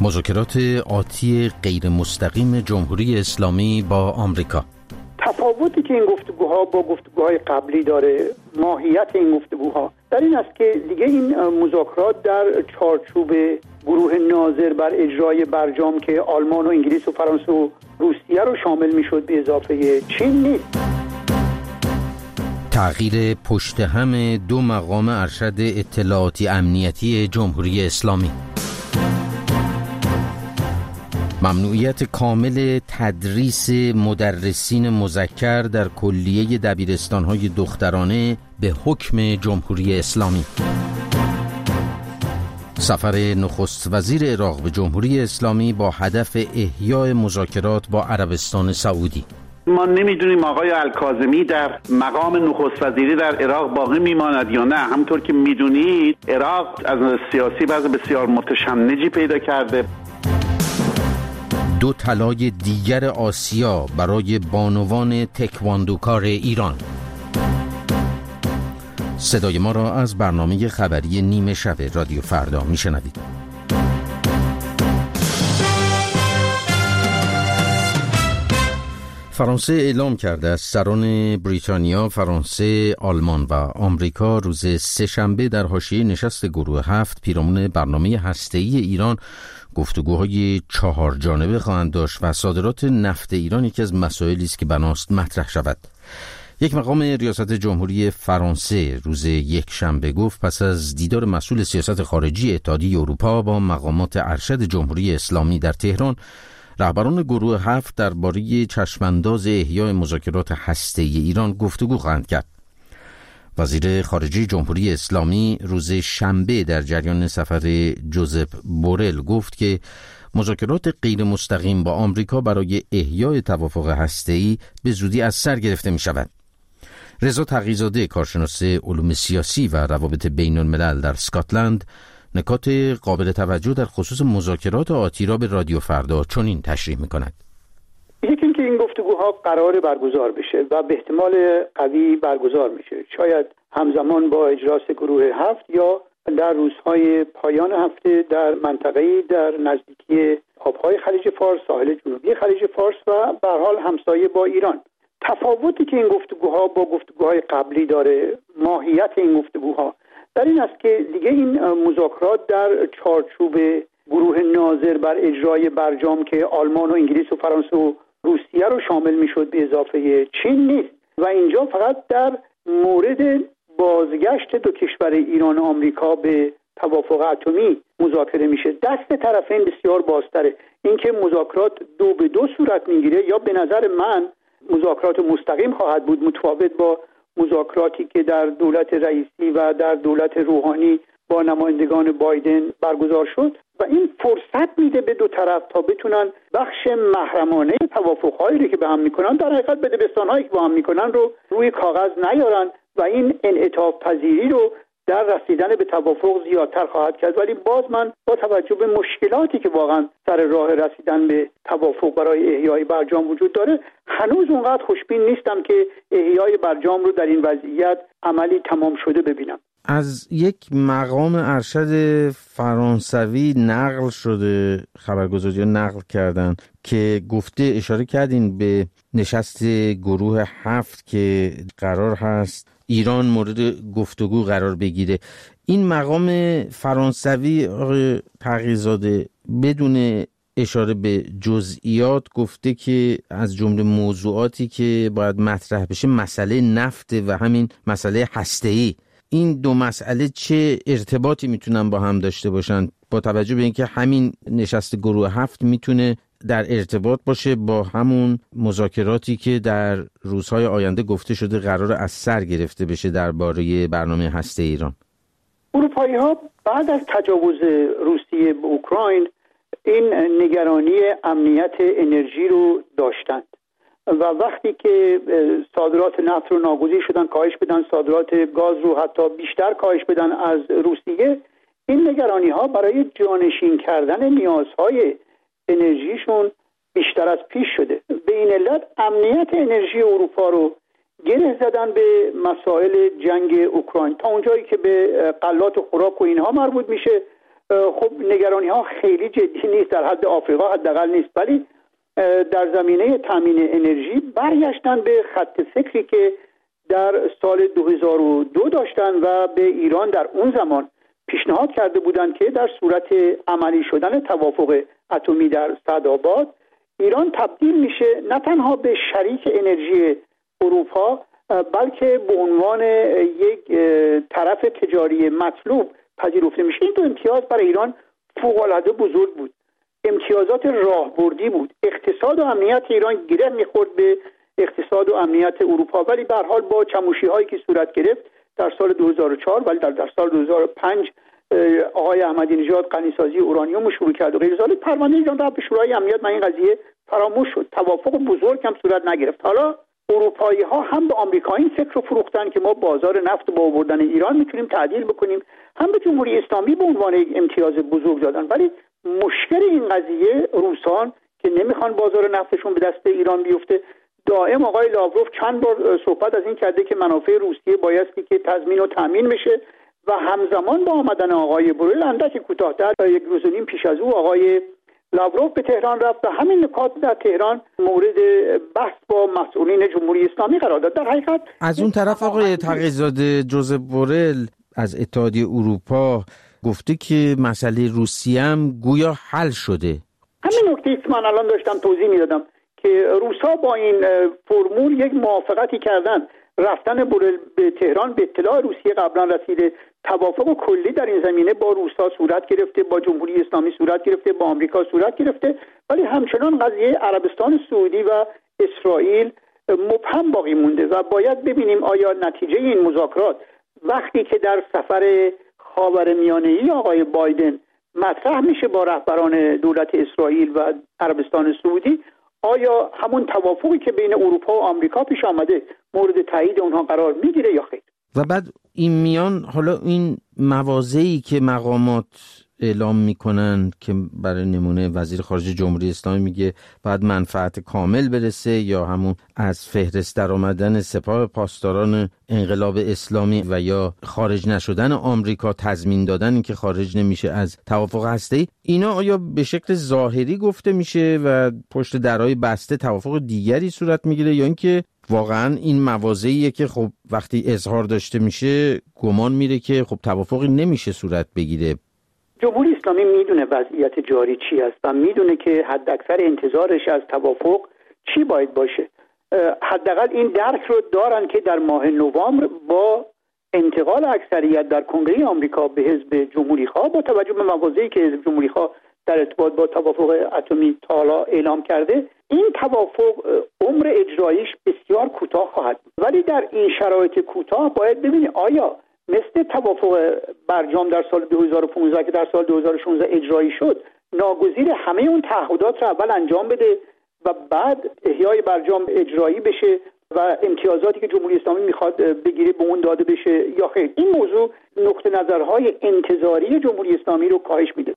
مذاکرات آتی غیر مستقیم جمهوری اسلامی با آمریکا. تفاوتی که این گفتگوها با گفتگوهای قبلی داره، ماهیت این گفتگوها در این است که دیگه این مذاکرات در چارچوب گروه ناظر بر اجرای برجام که آلمان و انگلیس و فرانسه و روسیه رو شامل میشد به اضافه چین نیست. تغییر پشت هم دو مقام ارشد اطلاعاتی امنیتی جمهوری اسلامی. ممنوعیت کامل تدریس مدرسین مذکر در کلیه دبیرستان‌های دخترانه به حکم جمهوری اسلامی. سفر نخست وزیر عراق به جمهوری اسلامی با هدف احیای مذاکرات با عربستان سعودی. ما نمیدونیم آقای الکاظمی در مقام نخست وزیری در عراق باقی میماند یا نه. همونطور که میدونید عراق از سیاسی وضع بسیار متشنجی پیدا کرده. دو طلای دیگر آسیا برای بانوان تکواندوکار ایران. صدای ما را از برنامه خبری نیمه شب رادیو فردا میشنوید. فرانسه اعلام کرده است سران بریتانیا، فرانسه، آلمان و آمریکا روز سه‌شنبه در حاشیه نشست گروه 7 پیرامون برنامه هسته‌ای ایران گفتگوهای 4 جانبه خواهند داشت و صادرات نفت ایران یکی از مسائلی است که بناست مطرح شود. یک مقام ریاست جمهوری فرانسه روز یکشنبه گفت پس از دیدار مسئول سیاست خارجی اتحادیه اروپا با مقامات ارشد جمهوری اسلامی در تهران، رهبران گروه 7 درباره چشمانداز احیای مذاکرات هسته‌ای ایران گفتگو خواهند کرد. وزیر خارجه جمهوری اسلامی روز شنبه در جریان سفر جوزپ بورل گفت که مذاکرات غیر مستقیم با آمریکا برای احیای توافق هسته‌ای به زودی از سر گرفته می شود. رضا تقی‌زاده، کارشناس علوم سیاسی و روابط بین الملل در اسکاتلند، نکات قابل توجه در خصوص مذاکرات آتی را به رادیو فردا چنین تشریح می‌کند. یکی اینکه این گفتگوها قرار برگزار بشه و به احتمال قوی برگزار میشه، شاید همزمان با اجلاس گروه 7 یا در روزهای پایان هفته در منطقه‌ای در نزدیکی آبهای خلیج فارس، ساحل جنوبی خلیج فارس و به هر حال همسایه با ایران. تفاوتی که این گفتگوها با گفتگوهای قبلی داره، ماهیت این گفتگوها در این است که دیگه این مذاکرات در چارچوب گروه ناظر بر اجرای برجام که آلمان و انگلیس و فرانسه و روسیه رو شامل میشد به اضافه چین نیست و اینجا فقط در مورد بازگشت دو کشور ایران و آمریکا به توافق اتمی مذاکره میشه. دست طرفین بسیار بازتره. اینکه مذاکرات 2 به 2 صورت میگیره یا به نظر من مذاکرات مستقیم خواهد بود، متفاوت با مذاکراتی که در دولت رئیسی و در دولت روحانی با نمایندگان بایدن برگزار شد و این فرصت میده به دو طرف تا بتونن بخش محرمانه توافق‌هایی رو که به هم میکنن، در حقیقت بدبستان‌هایی که با هم میکنن رو روی کاغذ نیارن و این انعطاف پذیری رو در رسیدن به توافق زیادتر خواهد کرد. ولی باز من با توجه به مشکلاتی که واقعا سر راه رسیدن به توافق برای احیای برجام وجود داره، هنوز اونقدر خوشبین نیستم که احیای برجام رو در این وضعیت عملی تمام شده ببینم. از یک مقام ارشد فرانسوی نقل شده، خبرگزاری‌ها نقل کردن که گفته، اشاره کردین به نشست گروه 7 که قرار هست ایران مورد گفتگو قرار بگیره. این مقام فرانسوی آقای تقی‌زاده بدون اشاره به جزئیات گفته که از جمله موضوعاتی که باید مطرح بشه مسئله نفت و همین مسئله هسته‌ای. این دو مسئله چه ارتباطی میتونن با هم داشته باشن با توجه به اینکه همین نشست گروه 7 میتونه در ارتباط باشه با همون مذاکراتی که در روزهای آینده گفته شده قرار از سر گرفته بشه درباره برنامه هسته ایران؟ اروپایی‌ها بعد از تجاوز روسیه به اوکراین این نگرانی امنیت انرژی رو داشتند و وقتی که صادرات نفت رو ناگزیر شدن کاهش بدن، صادرات گاز رو حتی بیشتر کاهش بدن از روسیه، این نگرانی‌ها برای جانشین کردن نیازهای انرژیشون بیشتر از پیش شده. به این علت امنیت انرژی اروپا رو گره زدن به مسائل جنگ اوکراین، تا اونجایی که به غلات خوراک و اینها مربوط میشه خب نگرانی ها خیلی جدی نیست، در حد آفریقا حداقل نیست، ولی در زمینه تامین انرژی برگشتن به خط فکری که در سال 2002 داشتن و به ایران در اون زمان پیشنهاد کرده بودند که در صورت عملی شدن توافق اتمی در سعدآباد ایران تبدیل میشه نه تنها به شریک انرژی اروپا بلکه به عنوان یک طرف تجاری مطلوب پذیرفته میشه. این دو امتیاز برای ایران فوق‌العاده بزرگ بود، امتیازات راهبردی بود. اقتصاد و امنیت ایران گره میخورد به اقتصاد و امنیت اروپا، ولی به هر حال با چموشی هایی که صورت گرفت در سال 2004 ولی در سال 2005 آقای احمدی نژاد غنیسازی اورانیوم شروع کرد و غیر ذلک، پرونده ایران رفت به شورای امنیت و این قضیه فراموش شد. توافق بزرگ هم صورت نگرفت. حالا اروپایی ها هم به آمریکا این فکر رو فروختن که ما بازار نفت با آوردن ایران میتونیم تعدیل بکنیم، هم به جمهوری اسلامی به عنوان یک امتیاز بزرگ دادن. ولی مشکل این قضیه روسان که نمیخوان بازار نفتشون به دست ایران بیفته. دائم آقای لاوروف چند بار صحبت از این کرده که منافع روسیه بایستی که تضمین و تامین بشه و همزمان با آمدن آقای بوریل اندک کوتاه‌تر یک روز و نیم پیش از او آقای لاوروف به تهران رفت و همین نکات در تهران مورد بحث با مسئولین جمهوری اسلامی قرار داد. در حقیقت از اون طرف آقای تقی‌زاده جوزف بوریل از اتحادیه اروپا گفته که مسئله روسیه هم گویا حل شده. همین نکته که من الان داشتم توضیح میدادم که روسا با این فرمول یک موافقتی کردن، رفتن بوریل به تهران به اطلاع روسیه قبلا رسیده، توافق کلی در این زمینه با روسا صورت گرفته، با جمهوری اسلامی صورت گرفته، با آمریکا صورت گرفته، ولی همچنان قضیه عربستان سعودی و اسرائیل مبهم باقی مونده و باید ببینیم آیا نتیجه این مذاکرات وقتی که در سفر خاورمیانه‌ای آقای بایدن مطرح میشه با رهبران دولت اسرائیل و عربستان سعودی، آیا همون توافقی که بین اروپا و آمریکا پیش آمده مورد تایید اونها قرار میگیره یا خیر؟ و بعد این میان حالا این مواضعی که مقامات اعلام میکنن که برای نمونه وزیر خارجه جمهوری اسلامی میگه باید منفعت کامل برسه یا همون از فهرست در آمدن سپاه پاسداران انقلاب اسلامی و یا خارج نشدن آمریکا، تضمین دادن که خارج نمیشه از توافق هسته‌ای، اینا آیا به شکل ظاهری گفته میشه و پشت درهای بسته توافق دیگری صورت میگیره یا اینکه واقعا این مواضعیه که خب وقتی اظهار داشته میشه گمان میره که خب توافقی نمیشه صورت بگیره؟ جمهوری اسلامی میدونه وضعیت جاری چی است و میدونه که حداکثر انتظارش از توافق چی باید باشه. حداقل این درک رو دارن که در ماه نوامبر با انتقال اکثریت در کنگره آمریکا به حزب جمهوری خواه با توجه به مواضعی که حزب جمهوری خواه در ارتباط با توافق اتمی تا حالا اعلام کرده، این توافق عمر اجراییش بسیار کوتاه خواهد بود. ولی در این شرایط کوتاه باید ببینید آیا مثل توافق برجام در سال 2015 که در سال 2016 اجرایی شد ناگزیر همه اون تعهدات رو اول انجام بده و بعد احیای برجام اجرایی بشه و امتیازاتی که جمهوری اسلامی میخواد بگیره به اون داده بشه یا خیر؟ این موضوع نقطه نظرهای انتظاری جمهوری اسلامی رو کاهش میده.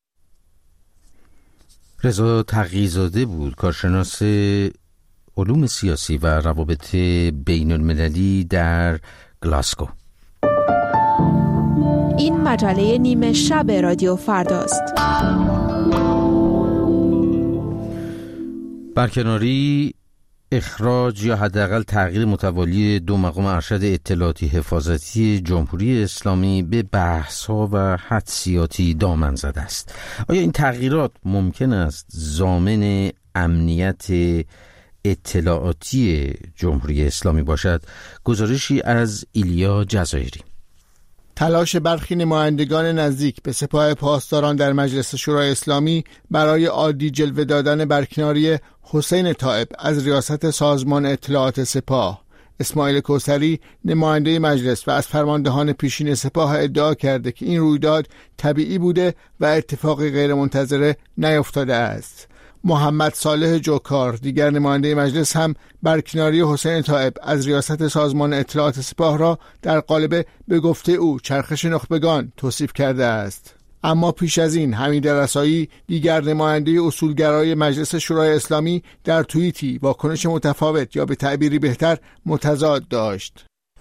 رضا تقی‌زاده بود، کارشناس علوم سیاسی و روابط بین المللی در گلاسگو. این مجله نیمه شب رادیو فرداست. برکناری، اخراج یا حداقل تغییر متوالی دو مقام ارشد اطلاعاتی حفاظتی جمهوری اسلامی به بحث‌ها و حدسیاتی دامن زده است. آیا این تغییرات ممکن است ضامن امنیت اطلاعاتی جمهوری اسلامی باشد؟ گزارشی از ایلیا جزایری. تلاش برخی نمایندگان نزدیک به سپاه پاسداران در مجلس شورای اسلامی برای عادی جلوه دادن برکناری حسین طائب از ریاست سازمان اطلاعات سپاه. اسماعیل کوثری نماینده مجلس و از فرماندهان پیشین سپاه ادعا کرده که این رویداد طبیعی بوده و اتفاقی غیرمنتظره نیفتاده است. محمد صالح جوکار دیگر نماینده مجلس هم برکناری حسین طائب از ریاست سازمان اطلاعات سپاه را در قالب به گفته او چرخش نخبگان توصیف کرده است. اما پیش از این حمید رسایی دیگر نماینده اصولگرای مجلس شورای اسلامی در توییتی واکنش متفاوت یا به تعبیری بهتر متضاد داشت.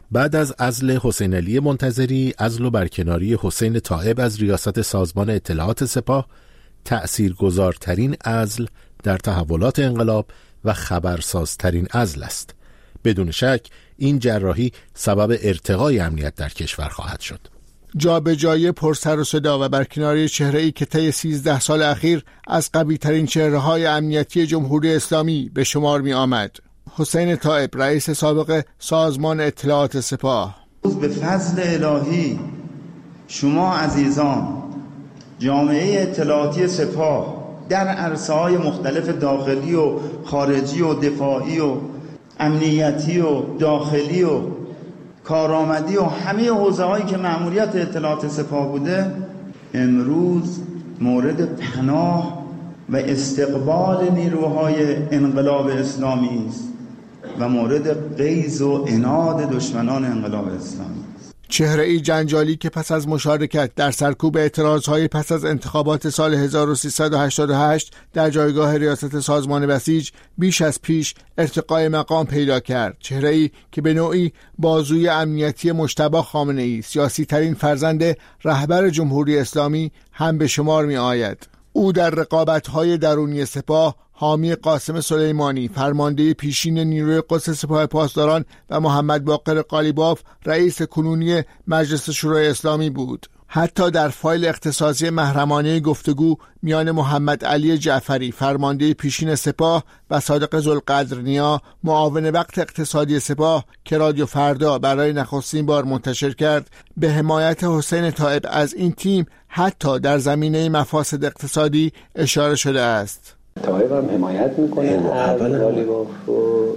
بعد از عزل حسین علی منتظری، عزل و برکناری حسین طائب از ریاست سازمان اطلاعات سپاه تأثیرگذارترین عزل در تحولات انقلاب و خبرسازترین عزل است. بدون شک این جراحی سبب ارتقای امنیت در کشور خواهد شد. جابجایی پرسر و صدا و برکناری چهره‌ای که طی 13 سال اخیر از قوی‌ترین چهره‌های امنیتی جمهوری اسلامی به شمار می آمد. حسین طائب، رئیس سابق سازمان اطلاعات سپاه: به فضل الهی شما عزیزان، جامعه اطلاعاتی سپاه در عرصه‌های مختلف داخلی و خارجی و دفاعی و امنیتی و داخلی و کارآمدی و همه حوزه‌هایی که مأموریت اطلاعات سپاه بوده، امروز مورد پناه و استقبال نیروهای انقلاب اسلامی است و مورد غیظ و عناد دشمنان انقلاب اسلامی. چهره‌ای جنجالی که پس از مشارکت در سرکوب اعتراضهای پس از انتخابات سال 1388 در جایگاه ریاست سازمان بسیج بیش از پیش ارتقای مقام پیدا کرد. چهره‌ای که به نوعی بازوی امنیتی مجتبی خامنه‌ای، سیاسی ترین فرزند رهبر جمهوری اسلامی، هم به شمار می آید. او در رقابت‌های درونی سپاه حامی قاسم سلیمانی، فرمانده پیشین نیروی قدس سپاه پاسداران، و محمد باقر قالیباف، رئیس کنونی مجلس شورای اسلامی بود. حتی در فایل اختصاصی محرمانه گفتگو میان محمد علی جعفری، فرمانده پیشین سپاه، و صادق ذوالقدرنیا، معاون وقت اقتصادی سپاه، که رادیو فردا برای نخستین بار منتشر کرد، به حمایت حسین طائب از این تیم حتی در زمینه مفاسد اقتصادی اشاره شده است. طائب هم حمایت میکنه از قالیباف و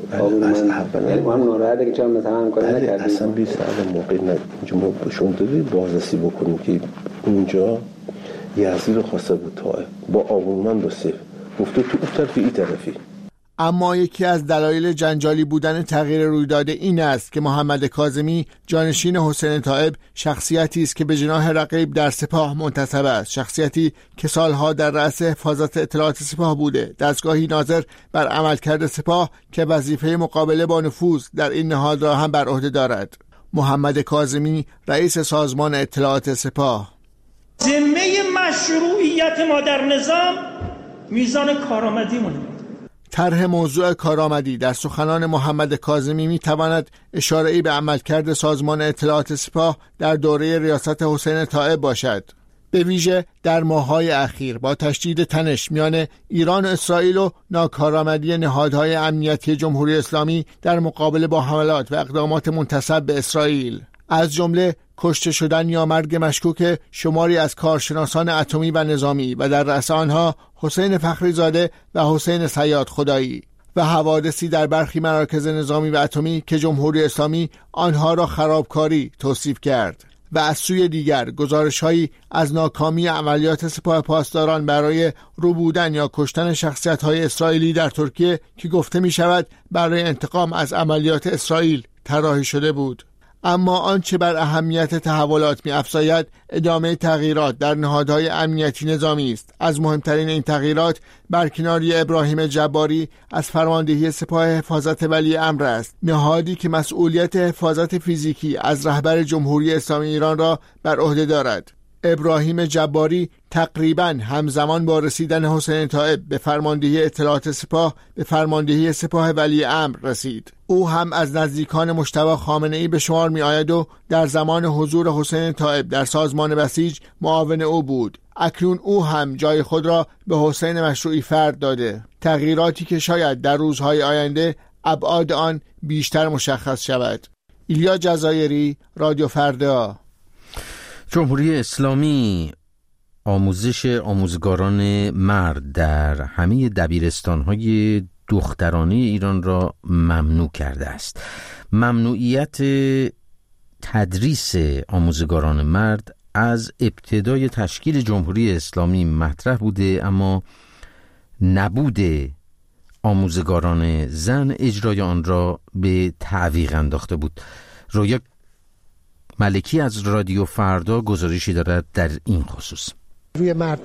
من ناراحته که چرا مثلا همکاری نکردیم. اصلا 20 سال موقع ما شما بازرسی بکنیم که اونجا یزدی رو خواسته بود طائب با آبونمند و سیف گفته تو اون طرفی این طرفی. اما یکی از دلایل جنجالی بودن تغییر رویداد این است که محمد کاظمی، جانشین حسین طائب، شخصیتی است که به جناح رقیب در سپاه منتصب است، شخصیتی که سالها در رأس حفاظت اطلاعات سپاه بوده، دستگاهی ناظر بر عملکرد سپاه که وظیفه مقابله با نفوذ در این نهاد را هم بر عهده دارد. محمد کاظمی، رئیس سازمان اطلاعات سپاه: ذمه مشروعیت ما در نظام میزان کارآمدی مونه. طرح موضوع کارآمدی در سخنان محمد کاظمی میتواند اشاره‌ای به عملکرد سازمان اطلاعات سپاه در دوره ریاست حسین طائب باشد، به ویژه در ماه‌های اخیر با تشدید تنش میان ایران و اسرائیل و ناکارآمدی نهادهای امنیتی جمهوری اسلامی در مقابله با حملات و اقدامات منتسب به اسرائیل، از جمله کشته شدن یا مرگ مشکوک شماری از کارشناسان اتمی و نظامی و در رأس آنها حسین فخری زاده و حسین صیاد خدایی، و حوادثی در برخی مراکز نظامی و اتمی که جمهوری اسلامی آنها را خرابکاری توصیف کرد، و از سوی دیگر گزارش‌هایی از ناکامی عملیات سپاه پاسداران برای روبودن یا کشتن شخصیت‌های اسرائیلی در ترکیه که گفته می‌شود برای انتقام از عملیات اسرائیل طراحی شده بود. اما آنچه بر اهمیت تحولات می‌افزاید ادامه تغییرات در نهادهای امنیتی نظامی است. از مهمترین این تغییرات برکناری ابراهیم جباری از فرماندهی سپاه حفاظت ولی امر است، نهادی که مسئولیت حفاظت فیزیکی از رهبر جمهوری اسلامی ایران را بر عهده دارد. ابراهیم جباری تقریباً همزمان با رسیدن حسین طائب به فرماندهی اطلاعات سپاه به فرماندهی سپاه ولی امر رسید. او هم از نزدیکان مجتبی خامنه‌ای به شمار می آید و در زمان حضور حسین طائب در سازمان بسیج معاون او بود. اکنون او هم جای خود را به حسین مشروعی فرد داده. تغییراتی که شاید در روزهای آینده ابعاد آن بیشتر مشخص شود. ایلیا جزایری، رادیو فردا. جمهوری اسلامی آموزش آموزگاران مرد در همه دبیرستان‌های دخترانه ایران را ممنوع کرده است. ممنوعیت تدریس آموزگاران مرد از ابتدای تشکیل جمهوری اسلامی مطرح بوده، اما نبود آموزگاران زن اجرای آن را به تعویق انداخته بود. رویا ملکی از رادیو فردا گزارشی دارد در این خصوص. روی مرد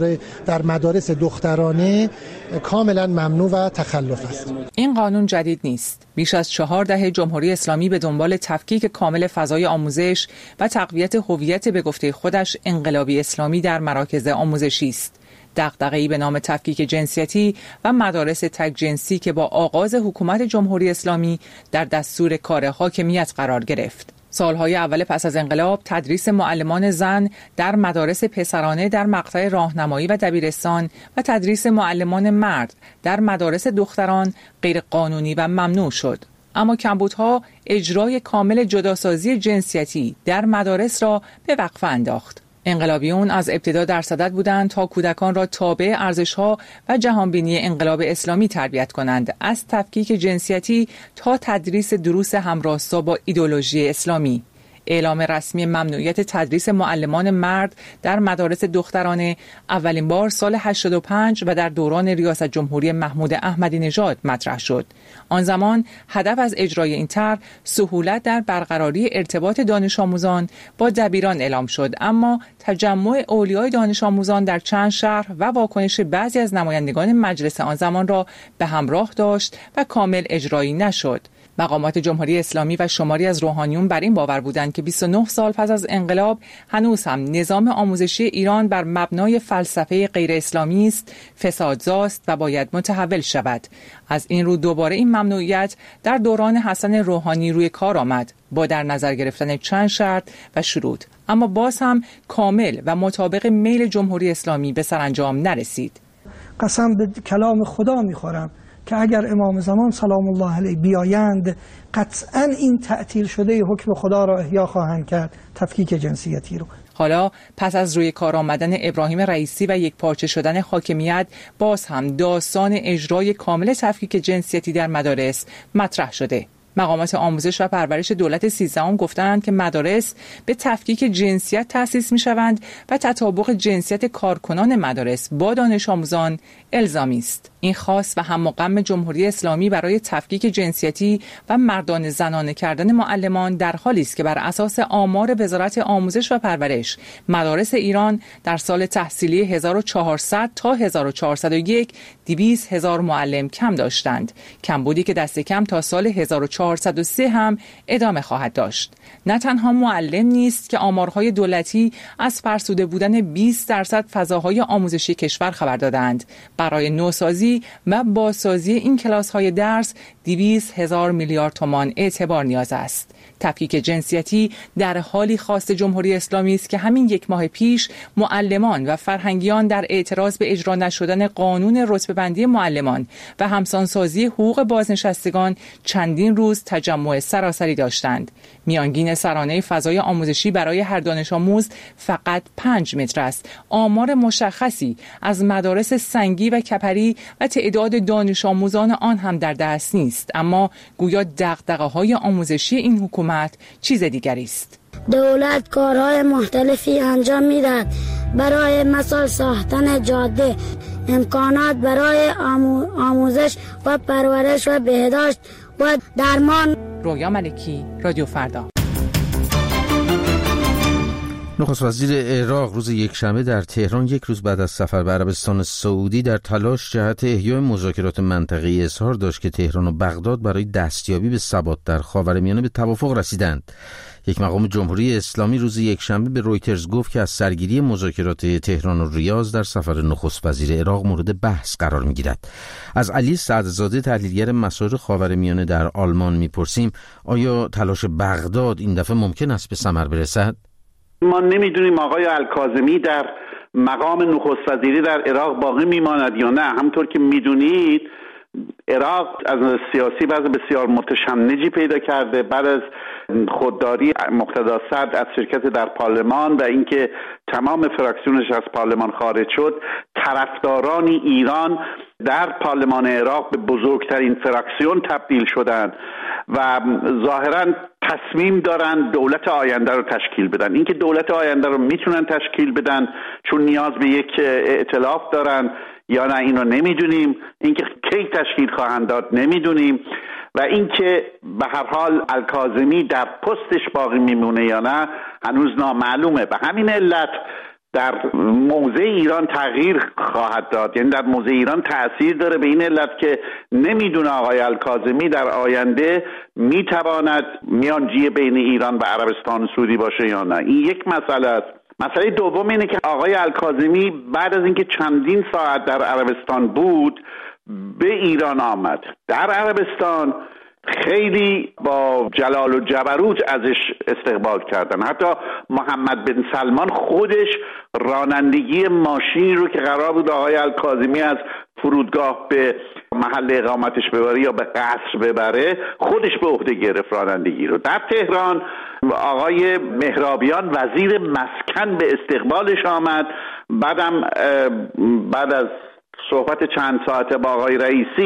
در مدارس دخترانه کاملا ممنوع و تخلف است. این قانون جدید نیست. بیش از 4 دهه جمهوری اسلامی به دنبال تفکیک کامل فضای آموزش و تقویت هویت به گفته خودش انقلابی اسلامی در مراکز آموزشی است. دغدغه‌ای به نام تفکیک جنسیتی و مدارس تک جنسی که با آغاز حکومت جمهوری اسلامی در دستور کار حاکمیت قرار گرفت. سالهای اول پس از انقلاب تدریس معلمان زن در مدارس پسرانه در مقطع راهنمایی و دبیرستان و تدریس معلمان مرد در مدارس دختران غیر قانونی و ممنوع شد. اما کمبودها اجرای کامل جداسازی جنسیتی در مدارس را به وقفه انداخت. انقلابیون از ابتدا در صدد بودند تا کودکان را تابع ارزش‌ها و جهانبینی انقلاب اسلامی تربیت کنند، از تفکیک جنسیتی تا تدریس دروس همراستا با ایدئولوژی اسلامی. اعلام رسمی ممنوعیت تدریس معلمان مرد در مدارس دخترانه اولین بار سال 85 و در دوران ریاست جمهوری محمود احمدی نژاد مطرح شد. آن زمان هدف از اجرای این طرح سهولت در برقراری ارتباط دانش آموزان با دبیران اعلام شد، اما تجمع اولیای دانش آموزان در چند شهر و واکنش بعضی از نمایندگان مجلس آن زمان را به همراه داشت و کامل اجرایی نشد. مقامات جمهوری اسلامی و شماری از روحانیون بر این باور بودند که 29 سال پس از انقلاب هنوز هم نظام آموزشی ایران بر مبنای فلسفه غیر اسلامی است، فسادزاست و باید متحول شود. از این رو دوباره این ممنوعیت در دوران حسن روحانی روی کار آمد با در نظر گرفتن چند شرط و شروط، اما باز هم کامل و مطابق میل جمهوری اسلامی به سرانجام نرسید. قسم به کلام خدا میخورم که اگر امام زمان سلام الله علیه بیایند قطعاً این تعطیل شده حکم خدا را احیا خواهند کرد، تفکیک جنسیتی رو. حالا پس از روی کار آمدن ابراهیم رئیسی و یک پارچه شدن حاکمیت، باز هم داستان اجرای کامل تفکیک جنسیتی در مدارس مطرح شده. مقامات آموزش و پرورش دولت 13 گفتند که مدارس به تفکیک جنسیت تأسیس می‌شوند و تطابق جنسیت کارکنان مدارس با دانش آموزان الزامی است. این خاص و هم و غم جمهوری اسلامی برای تفکیک جنسیتی و مردان زنانه کردن معلمان در حالی است که بر اساس آمار وزارت آموزش و پرورش مدارس ایران در سال تحصیلی 1400 تا 1401 200,000 معلم کم داشتند، کمبودی که دست کم تا سال 1403 هم ادامه خواهد داشت. نه تنها معلم نیست که آمارهای دولتی از فرسوده بودن 20% فضاهای آموزشی کشور خبر دادند. برای نوسازی و بازسازی این کلاس‌های درس 200,000 میلیارد تومان اعتبار نیاز است. تفکیک جنسیتی در حالی خواست جمهوری اسلامی است که همین یک ماه پیش معلمان و فرهنگیان در اعتراض به اجرا نشدن قانون رتبه‌بندی معلمان و همسانسازی حقوق بازنشستگان چندین روز تجمع سراسری داشتند. میانگین سرانه فضای آموزشی برای هر دانش آموز فقط 5 متر است. آمار مشخصی از مدارس سنگی و کپری و تعداد دانش آموزان آن هم در دست نیست، اما گویا دغدغه‌های آموزشی این حکومت چیز دیگری است. دولت کارهای مختلفی انجام می‌دهد، برای مثال ساختن جاده، امکانات برای آموزش و پرورش و بهداشت و درمان. رویا ملکی، رادیو فردا. نخست وزیر عراق روز یکشنبه در تهران یک روز بعد از سفر به عربستان سعودی در تلاش جهت احیای مذاکرات منطقه‌ای اظهار داشت که تهران و بغداد برای دستیابی به ثبات در خاورمیانه به توافق رسیدند. یک مقام جمهوری اسلامی روز یکشنبه به رویترز گفت که از سرگیری مذاکرات تهران و ریاض در سفر نخست وزیر عراق مورد بحث قرار می‌گیرد. از علی سعدزاده تحلیلگر مسائل خاورمیانه در آلمان می‌پرسیم آیا تلاش بغداد این دفعه ممکن است به ثمر برسد؟ ما نمیدونیم آقای الکاظمی در مقام نخست وزیری در عراق باقی میماند یا نه. همطور که میدونید عراق از سیاسی وضع بسیار متشنجی پیدا کرده بعد از خودداری مقتدا صدر از شرکت در پارلمان و اینکه تمام فراکسیونش از پارلمان خارج شد. طرفداران ایران در پارلمان عراق به بزرگترین فراکسیون تبدیل شدند و ظاهراً تصمیم دارن دولت آینده رو تشکیل بدن. اینکه دولت آینده رو میتونن تشکیل بدن چون نیاز به یک ائتلاف دارن یا نه اینو نمیدونیم. اینکه کی تشکیل خواهند داد نمیدونیم و اینکه به هر حال الکاظمی در پستش باقی میمونه یا نه هنوز نامعلومه. به همین علت در موضع ایران تغییر خواهد داد. یعنی در موضع ایران تأثیر داره به این علت که نمیدونه آقای الکاظمی در آینده میتواند میانجی بین ایران و عربستان سعودی باشه یا نه. این یک مسئله است. مسئله دوم اینه که آقای الکاظمی بعد از اینکه چندین ساعت در عربستان بود به ایران آمد. در عربستان خیلی با جلال و جبروت ازش استقبال کردن. حتی محمد بن سلمان خودش رانندگی ماشینی رو که قرار بود آقای الکاظمی از فرودگاه به محل اقامتش ببره یا به قصر ببره خودش به عهده گرفت رانندگی رو. در تهران آقای مهرابیان وزیر مسکن به استقبالش آمد. بعد از صحبت چند ساعته با آقای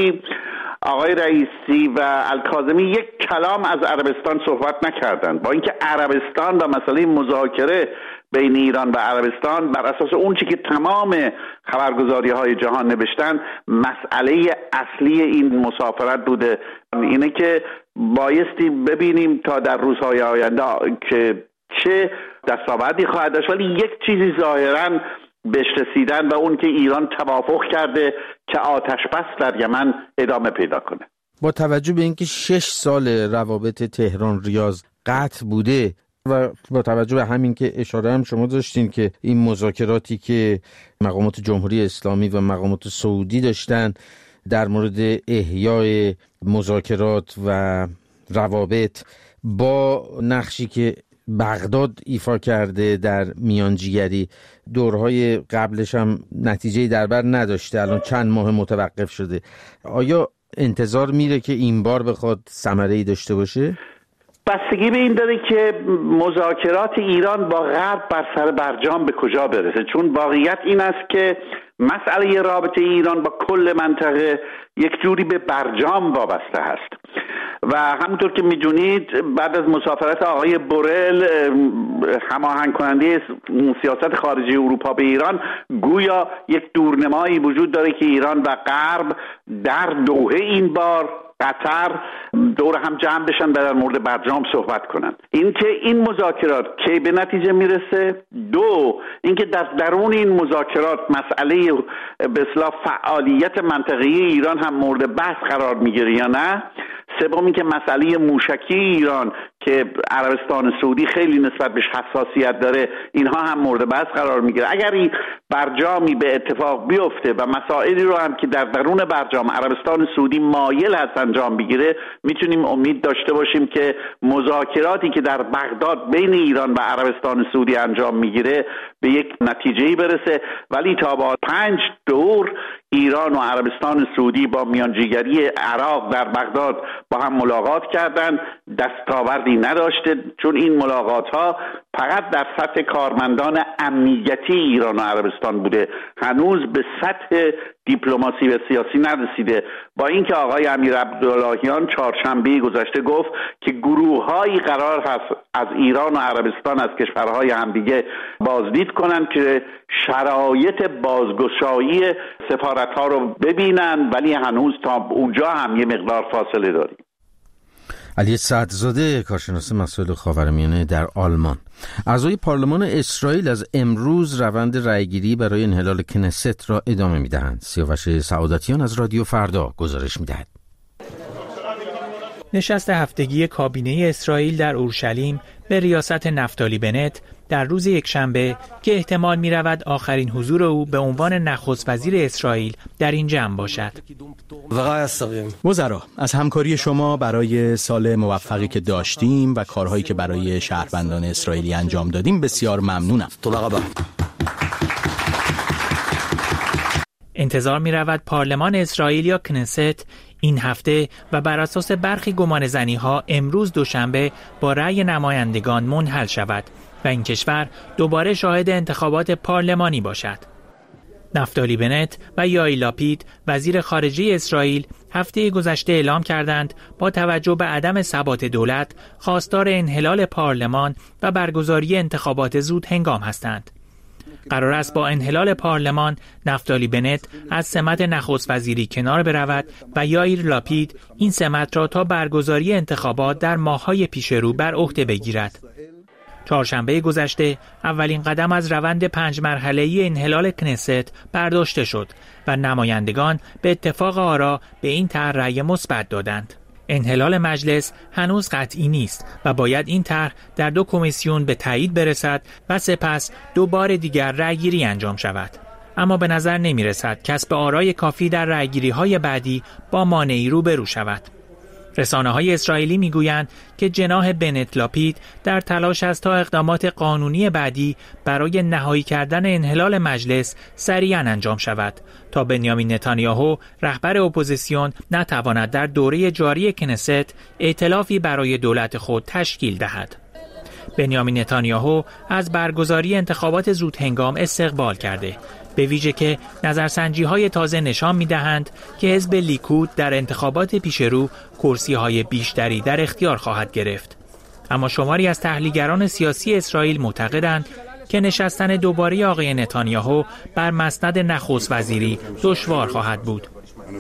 رئیسی و الکاظمی یک کلام از عربستان صحبت نکردند، با اینکه عربستان و مسئله مذاکره بین ایران و عربستان بر اساس اون چی که تمام خبرگزاری‌های جهان نوشتن مسئله اصلی این مسافرت بوده. اینه که بایستی ببینیم تا در روزهای آینده که چه دستاوردی خواهد داشت، ولی یک چیزی ظاهراً بهش رسیدن و اون که ایران توافق کرده که آتش بس در یمن ادامه پیدا کنه. با توجه به اینکه 6 سال روابط تهران ریاض قطع بوده و با توجه به همین که اشاره هم شما داشتین که این مذاکراتی که مقامات جمهوری اسلامی و مقامات سعودی داشتن در مورد احیای مذاکرات و روابط با نقشی که بغداد ایفا کرده در میانجیگری، دورهای قبلش هم نتیجه در بر نداشته، الان چند ماه متوقف شده. آیا انتظار میره که این بار بخواد ثمره‌ای داشته باشه؟ بستگی به این داره که مذاکرات ایران با غرب بر سر برجام به کجا برسه، چون واقعیت این است که مسئله رابطه ایران با کل منطقه یک جوری به برجام وابسته هست و همونطور که میدونید بعد از مسافرت آقای بورل هماهنگ کننده سیاست خارجی اروپا به ایران، گویا یک دورنمایی وجود داره که ایران و غرب در دوحه این بار قطر دور هم جمع بشن و در مورد برجام صحبت کنن. اینکه این مذاکرات کی به نتیجه میرسه، دو اینکه در درون این مذاکرات مسئله به اصطلاح فعالیت منطقه‌ای ایران هم مورد بحث قرار میگیره یا نه، سوم اینکه مسئله موشکی ایران که عربستان سعودی خیلی نسبت بهش حساسیت داره اینها هم مورد بحث قرار میگیره. اگر این برجامی به اتفاق بیفته و مسائلی رو هم که در درون برجام عربستان سعودی مایل هست انجام بگیره، میتونیم امید داشته باشیم که مذاکراتی که در بغداد بین ایران و عربستان سعودی انجام میگیره به یک نتیجه‌ای برسه. ولی تا با 5 دور ایران و عربستان سعودی با میانجیگری عراق در بغداد با هم ملاقات کردند، دستاوردی نداشته، چون این ملاقات ها فقط در سطح کارمندان امنیتی ایران و عربستان بوده، هنوز به سطح دیپلماسی و سیاسی نرسیده. با اینکه آقای امیر عبداللهیان چهارشنبه گذشته گفت که گروه‌هایی قرار هست از ایران و عربستان از کشورهای همدیگه بازدید کنن که شرایط بازگشایی سفارت‌ها رو ببینن، ولی هنوز تا اونجا هم یه مقدار فاصله داریم. علی سعدزاده، کارشناس مسائل خاورمیانه در آلمان. اعضای پارلمان اسرائیل از امروز روند رأیگیری برای انحلال کنست را ادامه می‌دهند. سیاوش سعادتیان از رادیو فردا گزارش می‌دهد. نشست هفتگی کابینه اسرائیل در اورشلیم به ریاست نفتالی بنت در روز یکشنبه که احتمال می رود آخرین حضور او به عنوان نخست وزیر اسرائیل در این جمع باشد. وزرا، از همکاری شما برای سال موفقی که داشتیم و کارهایی که برای شهروندان اسرائیلی انجام دادیم بسیار ممنونم. انتظار می رود پارلمان اسرائیل یا کنست این هفته و بر اساس برخی گمانه‌زنی ها امروز دوشنبه با رأی نمایندگان منحل شود و این کشور دوباره شاهد انتخابات پارلمانی باشد. نفتالی بنت و یائیر لاپید وزیر خارجه اسرائیل هفته گذشته اعلام کردند با توجه به عدم ثبات دولت خواستار انحلال پارلمان و برگزاری انتخابات زود هنگام هستند. قرار است با انحلال پارلمان نفتالی بنت از سمت نخست وزیری کنار برود و یائیر لاپید این سمت را تا برگزاری انتخابات در ماه‌های پیش رو بر عهده بگیرد. چهارشنبه گذشته اولین قدم از روند 5 مرحله‌ای انحلال کنست برداشته شد و نمایندگان به اتفاق آرا به این طرح رأی مثبت دادند. انحلال مجلس هنوز قطعی نیست و باید این طرح در 2 کمیسیون به تایید برسد و سپس 2 بار دیگر رأیگیری انجام شود. اما به نظر نمی رسد کسب آرای کافی در رأیگیری‌های بعدی با مانعی روبرو شود. رسانه‌های اسرائیلی می‌گویند که جناح بنت لاپید در تلاش است تا اقدامات قانونی بعدی برای نهایی کردن انحلال مجلس سریعاً انجام شود تا بنیامین نتانیاهو رهبر اپوزیسیون نتواند در دوره جاری کنست ائتلافی برای دولت خود تشکیل دهد. بنیامین نتانیاهو از برگزاری انتخابات زودهنگام استقبال کرده، به ویژه که نظرسنجی‌های تازه نشان می‌دهند که حزب لیکود در انتخابات پیشرو کرسی‌های بیشتری در اختیار خواهد گرفت. اما شماری از تحلیلگران سیاسی اسرائیل معتقدند که نشستن دوباره آقای نتانیاهو بر مسند نخست وزیری دشوار خواهد بود.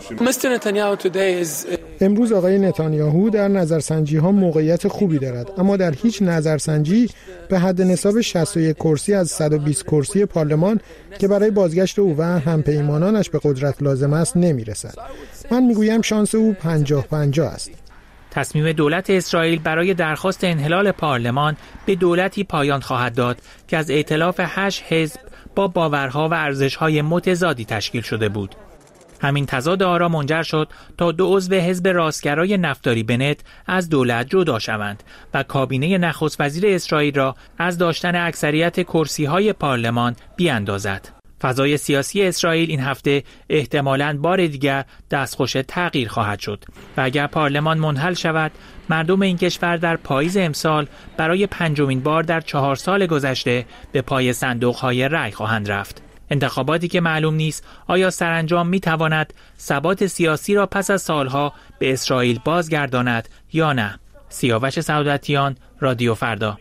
امروز آقای نتانیاهو در نظرسنجی‌ها موقعیت خوبی دارد، اما در هیچ نظرسنجی به حد نصاب 61 کرسی از 120 کرسی پارلمان که برای بازگشت او و همپیمانانش به قدرت لازم است نمی‌رسد. من میگویم شانس او 50-50 است. تصمیم دولت اسرائیل برای درخواست انحلال پارلمان به دولتی پایان خواهد داد که از ائتلاف 8 حزب با باورها و ارزش‌های متضادی تشکیل شده بود. همین تضاد آرا منجر شد تا 2 عضو حزب راستگرای نفتالی بنت از دولت جدا شوند و کابینه نخست وزیر اسرائیل را از داشتن اکثریت کرسی‌های پارلمان بیاندازد. فضای سیاسی اسرائیل این هفته احتمالاً بار دیگر دستخوش تغییر خواهد شد و اگر پارلمان منحل شود، مردم این کشور در پاییز امسال برای 5مین بار در 4 سال گذشته به پای صندوق‌های رأی خواهند رفت. انتخاباتی که معلوم نیست آیا سرانجام میتواند ثبات سیاسی را پس از سالها به اسرائیل بازگرداند یا نه. سیاوش سعادتیان، رادیو فردا.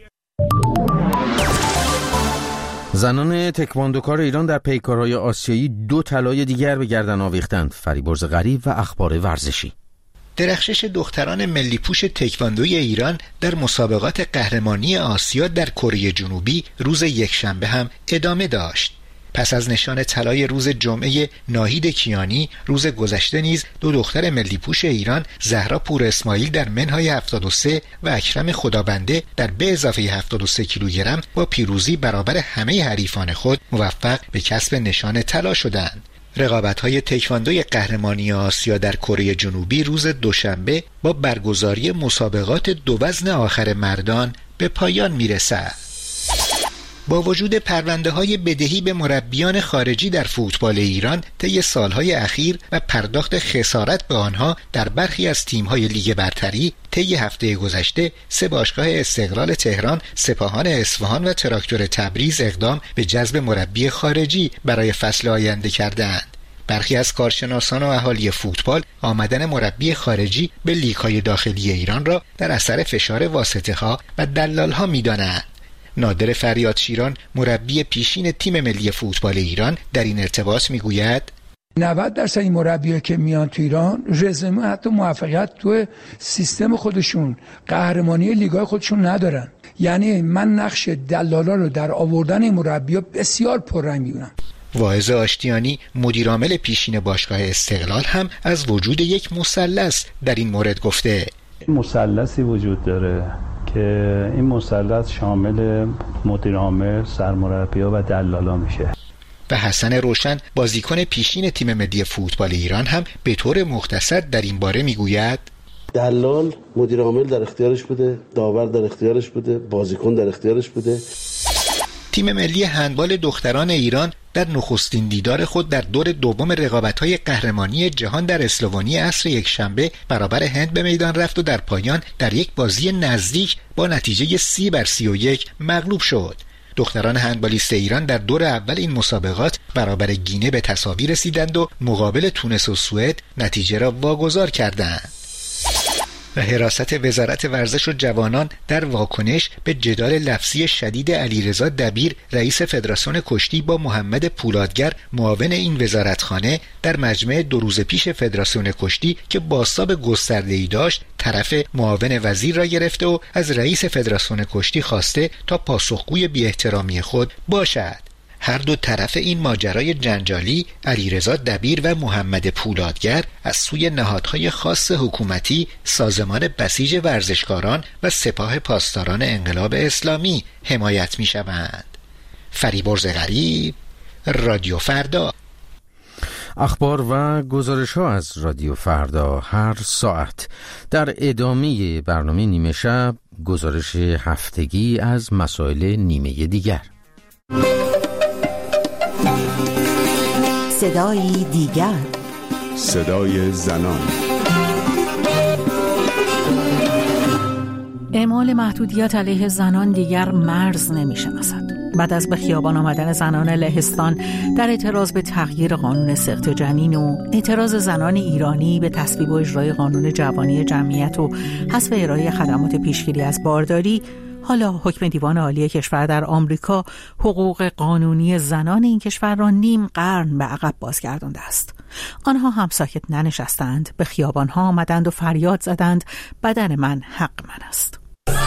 زنان تکواندوکار ایران در پیکارهای آسیایی 2 طلای دیگر به گردن آویختند. فریبرز غریب و اخبار ورزشی. درخشش دختران ملی پوش تکواندوی ایران در مسابقات قهرمانی آسیا در کره جنوبی روز یکشنبه هم ادامه داشت. پس از نشان طلای روز جمعه ناهید کیانی، روز گذشته نیز 2 دختر ملی پوش ایران، زهرا پور اسماعیل در منهای 73 و اکرم خدابنده در به اضافه 73 کیلوگرم با پیروزی برابر همه حریفان خود موفق به کسب نشان طلا شدند. رقابت‌های تکواندوی قهرمانی آسیا در کره جنوبی روز دوشنبه با برگزاری مسابقات 2 وزن آخر مردان به پایان می‌رسد. با وجود پرونده‌های بدهی به مربیان خارجی در فوتبال ایران طی سالهای اخیر و پرداخت خسارت به آنها در برخی از تیم‌های لیگ برتری، طی هفته گذشته 3 باشگاه استقلال تهران، سپاهان اصفهان و تراکتور تبریز اقدام به جذب مربی خارجی برای فصل آینده کردند. برخی از کارشناسان و اهالی فوتبال آمدن مربی خارجی به لیگ‌های داخلی ایران را در اثر فشار واسطه‌ها و دلال‌ها می‌دانند. نادر فریادشیران، مربی پیشین تیم ملی فوتبال ایران، در این ارتباط میگوید 90% این مربی‌ها که میان تو ایران رزومه حتی موفقیت تو سیستم خودشون، قهرمانی لیگ‌های خودشون ندارن. یعنی من نقش دلالا رو در آوردن این مربی‌ها بسیار پررنگ می‌بینم. واعظ آشتیانی، مدیرعامل پیشین باشگاه استقلال، هم از وجود یک مثلث در این مورد گفته. مثلثی وجود داره که این مثلث شامل مدیرعامل، سرمربی‌ها و دلالا میشه. و حسن روشن، بازیکن پیشین تیم ملی فوتبال ایران، هم به طور مختصر در این باره میگوید دلال مدیرعامل در اختیارش بوده، داور در اختیارش بوده، بازیکن در اختیارش بوده. تیم ملی هندبال دختران ایران در نخستین دیدار خود در دور دوم رقابت‌های قهرمانی جهان در اسلوونی عصر یکشنبه برابر هند به میدان رفت و در پایان در یک بازی نزدیک با نتیجه 30-31 مغلوب شد. دختران هندبالیست ایران در دور اول این مسابقات برابر گینه به تساوی رسیدند و مقابل تونس و سوئد نتیجه را واگذار کردند. و حراست وزارت ورزش و جوانان در واکنش به جدال لفظی شدید علیرضا دبیر رئیس فدراسیون کشتی با محمد پولادگر معاون این وزارتخانه در مجمع 2 روز پیش فدراسیون کشتی که بازتاب گسترده‌ای داشت طرف معاون وزیر را گرفته و از رئیس فدراسیون کشتی خواسته تا پاسخگوی بی‌احترامی خود باشد. هر دو طرف این ماجرای جنجالی علیرضا دبیر و محمد پولادگر از سوی نهادهای خاص حکومتی، سازمان بسیج ورزشکاران و سپاه پاسداران انقلاب اسلامی حمایت می‌شوند. فریبرز غریب، رادیو فردا. اخبار و گزارش‌ها از رادیو فردا هر ساعت. در ادامه برنامه نیمه شب گزارش هفتگی از مسائل نیمه دیگر. صدای دیگر، صدای زنان. اعمال محدودیت علیه زنان دیگر مرز نمی‌شناسد. بعد از به خیابان آمدن زنان لهستان در اعتراض به تغییر قانون سقط جنین و اعتراض زنان ایرانی به تصویب و اجرای قانون جوانی جمعیت و حذف ارائه خدمات پیشگیری از بارداری، حالا حکم دیوان عالی کشور در آمریکا حقوق قانونی زنان این کشور را نیم قرن به عقب بازگردانده است. آنها هم ساکت ننشستند، به خیابان‌ها آمدند و فریاد زدند بدن من حق من است.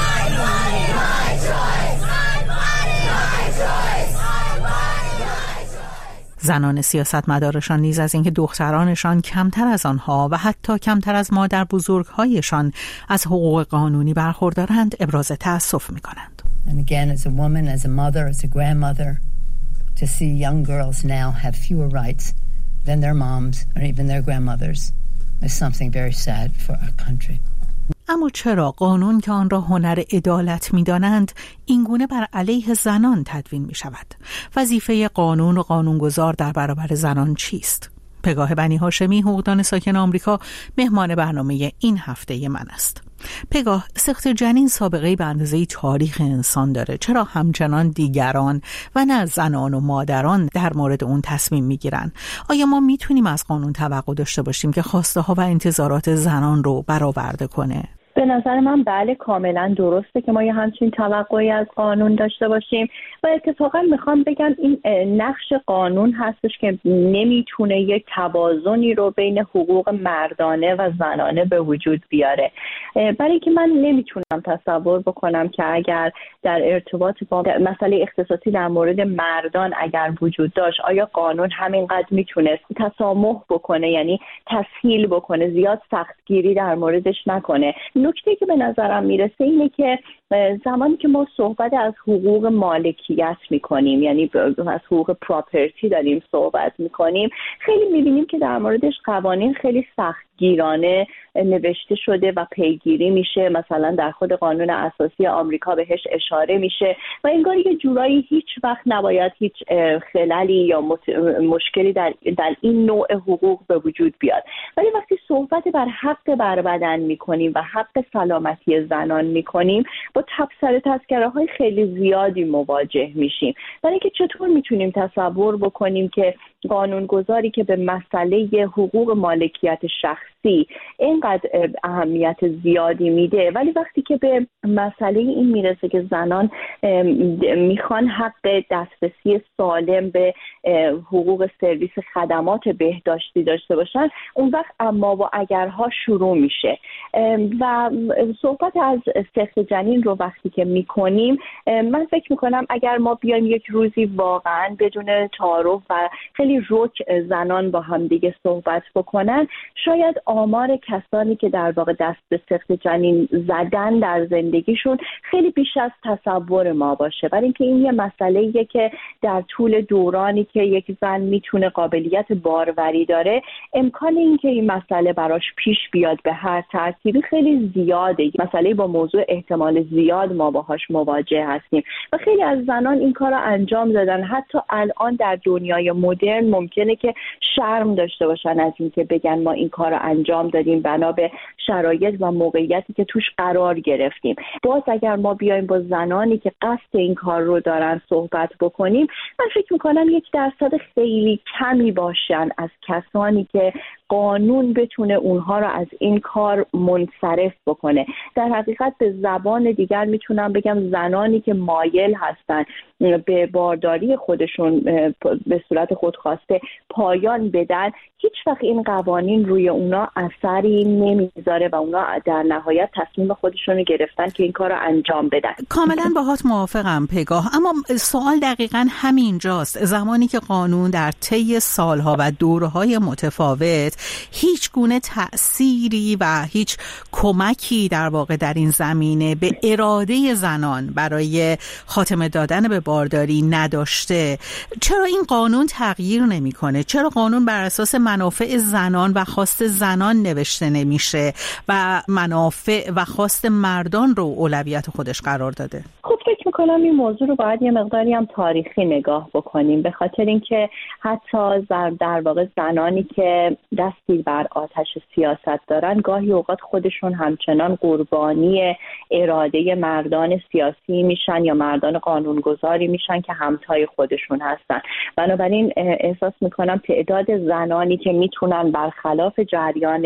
زنان سیاستمدارشان نیز از اینکه دخترانشان کمتر از آنها و حتی کمتر از مادر بزرگهایشان از حقوق قانونی برخوردارند ابراز تأسف می‌کنند. And again, as a woman, as a mother, as a grandmother, to see young girls now have fewer rights than their moms or even their grandmothers is something very sad for our country. اما چرا قانون که آن را هنر عدالت می‌دانند اینگونه بر علیه زنان تدوین می‌شود؟ وظیفه قانون و قانونگذار در برابر زنان چیست؟ پگاه بنی هاشمی، حقوقدان ساکن آمریکا، مهمان برنامه این هفته من است. پگاه، سقط جنین سابقه‌ای به اندازه تاریخ انسان داره. چرا همچنان دیگران و نه زنان و مادران در مورد اون تصمیم میگیرن؟ آیا ما میتونیم از قانون توقع داشته باشیم که خواسته ها و انتظارات زنان رو برآورده کنه؟ به نظر من بله، کاملا درسته که ما یه همچین توقعی از قانون داشته باشیم و اتفاقا میخوام بگم این نقش قانون هستش که نمیتونه یک توازنی رو بین حقوق مردانه و زنانه به وجود بیاره. برای که من نمیتونم تصور بکنم که اگر در ارتباط با مسئله اختصاصی در مورد مردان اگر وجود داشت، آیا قانون همینقدر میتونست تسامح بکنه، یعنی تسهیل بکنه، زیاد سختگیری در موردش نکنه. نکته که به نظرم میرسه اینه که زمانی که ما صحبت از حقوق مالکیت میکنیم، یعنی از حقوق پراپرتی داریم صحبت میکنیم، خیلی میبینیم که در موردش قوانین خیلی سختگیرانه نوشته شده و پیگیری میشه. مثلا در خود قانون اساسی آمریکا بهش اشاره میشه و انگار یه جورایی هیچ وقت نباید هیچ خللی یا مشکلی در این نوع حقوق به وجود بیاد. ولی وقتی صحبت بر حق بر بدن میکنیم و حق سلامتی زنان میکنیم، با تبصره تذکره‌های خیلی زیادی مواجه میشیم. برای اینکه چطور میتونیم تصور بکنیم که قانونگذاری که به مسئله حقوق مالکیت شخصی اینقدر اهمیت زیادی میده، ولی وقتی که به مسئله این میرسه که زنان میخوان حق دسترسی سالم به حقوق سرویس خدمات بهداشتی داشته باشن، اون وقت اما و اگرها شروع میشه. و صحبت از سقط جنین رو وقتی که میکنیم، من فکر میکنم اگر ما بیایم یک روزی واقعا بدون تعارف و خیلی رک زنان با هم دیگه صحبت بکنن، شاید آمار کسانی که در واقع دست به سقط جنین زدن در زندگیشون خیلی بیش از تصور ما باشه. برای اینکه این یه مسئله‌ایه که در طول دورانی که یک زن میتونه قابلیت باروری داره، امکان این که این مسئله براش پیش بیاد به هر ترتیبی خیلی زیاده. مسئله با موضوع احتمال زیاد ما باهاش مواجه هستیم و خیلی از زنان این کار رو انجام دادن. حتی الان در دنیای مدرن ممکنه که شرم داشته باشن از اینکه بگن ما این کار رو انجام دادیم بنا به شرایط و موقعیتی که توش قرار گرفتیم. باز اگر ما بیایم با زنانی که قصد این کار رو دارن صحبت بکنیم، من فکر میکنم 1% خیلی کمی باشن از کسانی که قانون بتونه اونها رو از این کار منصرف بکنه. در حقیقت به زبان دیگر میتونم بگم زنانی که مایل هستن به بارداری خودشون به صورت خودخواسته پایان بدن، هیچ وقت این قوانین روی اونا اثری نمیذاره و اونا در نهایت تصمیم خودشون رو گرفتن که این کار رو انجام بدن. کاملا باهات موافقم پگاه، اما سوال دقیقاً همینجاست. زمانی که قانون در طی سالها و دوره‌های متفاوت هیچ گونه تأثیری و هیچ کمکی در واقع در این زمینه به اراده زنان برای خاتمه دادن به بارداری نداشته، چرا این قانون تغییر نمی‌کنه؟ چرا قانون بر اساس منافع زنان و خواست زنان نوشته نمیشه و منافع و خواست مردان رو اولویت خودش قرار داده؟ خب فکر میکنم این موضوع رو باید یه مقداری هم تاریخی نگاه بکنیم، به خاطر اینکه حتی در واقع زنانی که دستی بر آتش سیاست دارن گاهی اوقات خودشون همچنان قربانی اراده مردان سیاسی میشن یا مردان قانونگذاری میشن که همتای خودشون هستن. بنابراین احساس میکنم تعداد زنانی که میتونن برخلاف جریان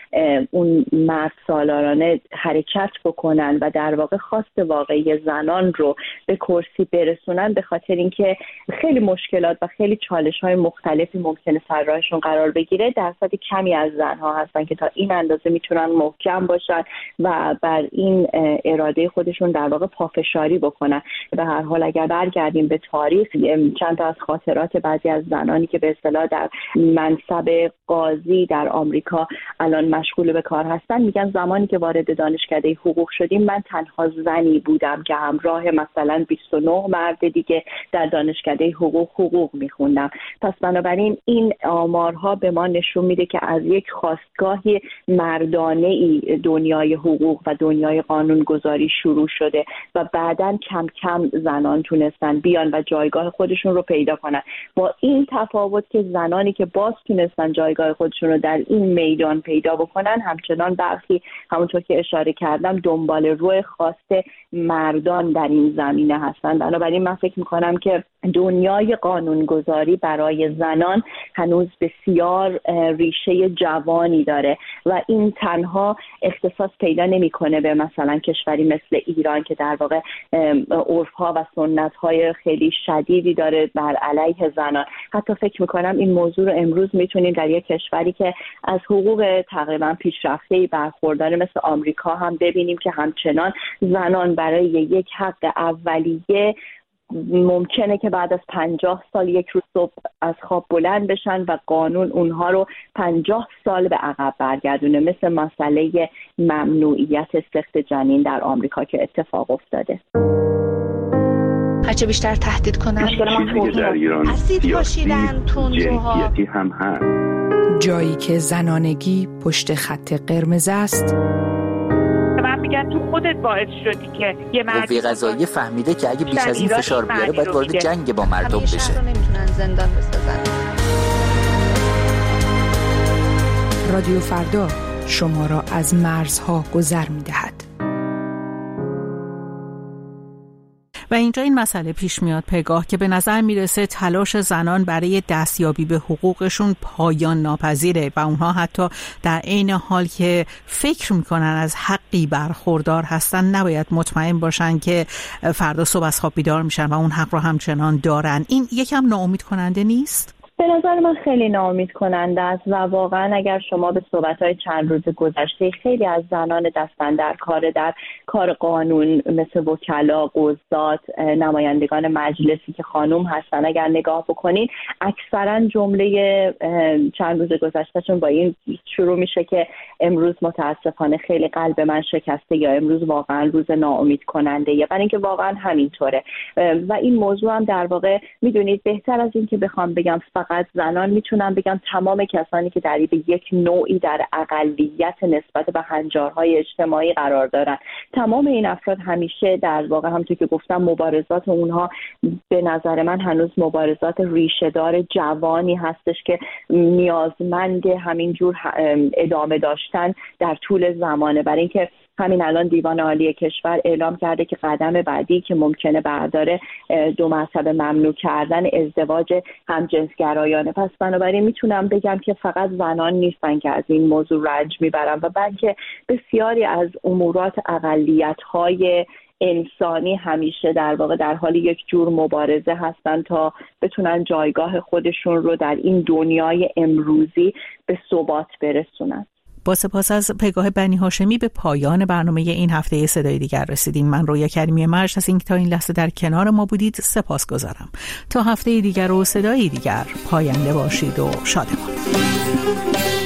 اون مرد سالارانه حرکت بکنن و در واقع خواست واقعی زنان رو به کرسی برسونن، به خاطر اینکه خیلی مشکلات و خیلی چالش‌های مختلفی ممکنه سر راهشون قرار بگیره، درصد کمی از زنها هستن که تا این اندازه میتونن محکم باشن و بر این اراده خودشون در واقع پافشاری بکنن. به هر حال اگر برگردیم به تاریخ، چند تا از خاطرات بعضی از زنانی که به اصطلاح در منصب قاضی در آمریکا الان مشغول به کار هستن میگن زمانی که وارد دانشکده حقوق شدیم من تنها زنی بودم که همراه مثلا 29 مرد دیگه در دانشکده حقوق میخوندم. پس بنابراین این آمارها به ما نشون میده که از یک خاستگاهی مردانه‌ای دنیای حقوق و دنیای قانونگذاری شروع شده و بعداً کم کم زنان تونستن بیان و جایگاه خودشون رو پیدا کنن. با این تفاوت که زنانی که باز تونستن جایگاه خودشون رو در این میدان پیدا بکنن، همچنان برخی همونطور که اشاره کردم دنبال روی خواست مردان در این زمینه هستن. بنابراین من فکر میکنم که دنیای قانونگذاری برای زنان هنوز بسیار ریشه جوانی داره و این تنها اختصاص پیدا نمیکنه به مثلا کشوری مثل ایران که در واقع عرف‌ها و سنت‌های خیلی شدیدی داره بر علیه زنان. حتی فکر میکنم این موضوع رو امروز میتونیم در یک کشوری که از حقوق تقریبا پیشرفته‌ای برخوردار مثل آمریکا هم ببینیم که همچنان زنان برای یک حق اولیه ممکنه که بعد از 50 سال یک روز صبح از خواب بلند بشن و قانون اونها رو 50 سال به عقب برگردونه، مثل مسئله ممنوعیت سخت جنین در آمریکا که اتفاق افتاده. هرچه بیشتر تهدید کنن، چیزی که در ایران سیاسی جنسیتی هم هست. جایی که زنانگی پشت خط قرمز است، میگن تو خودت باعث شدی که یه قوه قضاییه فهمیده که اگه بیش از این فشار بیاره باید وارد جنگ با مردم بشه. نمیتونن زندان بسازن. رادیو فردا شما را از مرزها گذر میدهد. و اینجا این مسئله پیش میاد پگاه که به نظر میرسه تلاش زنان برای دستیابی به حقوقشون پایان ناپذیره و اونها حتی در عین حال که فکر میکنن از حقی برخوردار هستن نباید مطمئن باشن که فردا صبح از خواب بیدار میشن و اون حق رو همچنان دارن. این یکم ناامید کننده نیست؟ به نظر من خیلی ناامید کننده است و واقعا اگر شما به صحبت‌های چند روز گذشته خیلی از زنان دست‌اندرکار در کار قانون مثل وکلا، قضات، نمایندگان مجلسی که خانم هستن اگر نگاه بکنین، اکثرا جمله چند روز گذشتهشون با این شروع میشه که امروز متاسفانه خیلی قلب من شکسته یا امروز واقعا روز ناامید کننده یه، برای اینکه واقعا همینطوره و این موضوع هم در واقع میدونید بهتر از این که بخوام بگم فقط زنان، میتونم بگم تمام کسانی که در یک نوعی در اقلیت نسبت به هنجارهای اجتماعی قرار دارن، تمام این افراد همیشه در واقع همونطور که گفتم مبارزات اونها به نظر من هنوز مبارزات ریشه‌دار جوانی هستش که نیازمند همینجور ادامه داشتن در طول زمانه. برای اینکه همین الان دیوان عالی کشور اعلام کرده که قدم بعدی که ممکنه برداره 2 مرتبه ممنوع کردن ازدواج همجنسگرایانه. پس بنابراین میتونم بگم که فقط زنان نیستن که از این موضوع رنج میبرن و بلکه بسیاری از امورات اقلیت‌های انسانی همیشه در واقع در حال یک جور مبارزه هستن تا بتونن جایگاه خودشون رو در این دنیای امروزی به ثبات برسونن. با سپاس از پگاه بنی هاشمی به پایان برنامه این هفته صدای دیگر رسیدیم. من رویا کریمی مرج از اینکه تا این لحظه در کنار ما بودید سپاسگزارم. تا هفته دیگر و صدای دیگر پاینده باشید و شادمان.